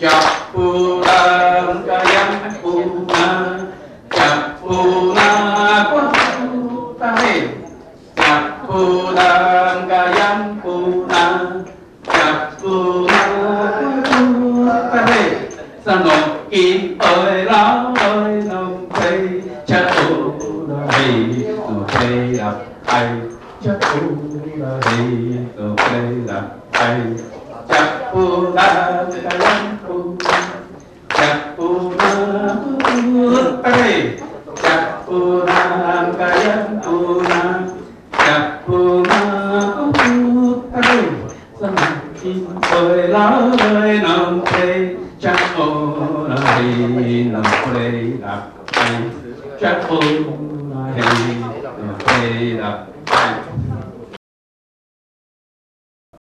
Pulang kayang puna, puna kutai, pulang kayang puna, puna kutai. Sanok kim ơi lão ơi nông tây, cha puna hi nông tây đập ai, cha puna hi nông tây đập ai, cha puna kayang puna. Cappuram kayang puna, cappuram putay, semakin ơi lá ơi nồng tây, cappuram nồng tây đập tay, cappuram nồng tây đập tay.